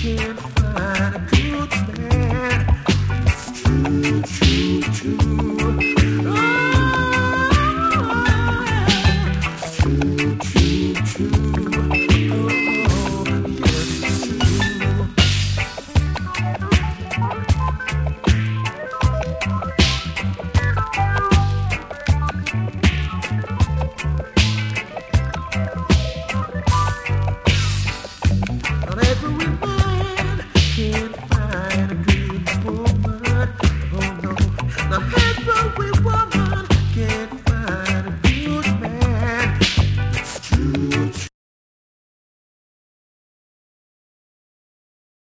can't find a good man. It's true, true, true. Oh, it's true, true, true. Oh, yes, it's true. Not every man can find a good woman. Oh no, not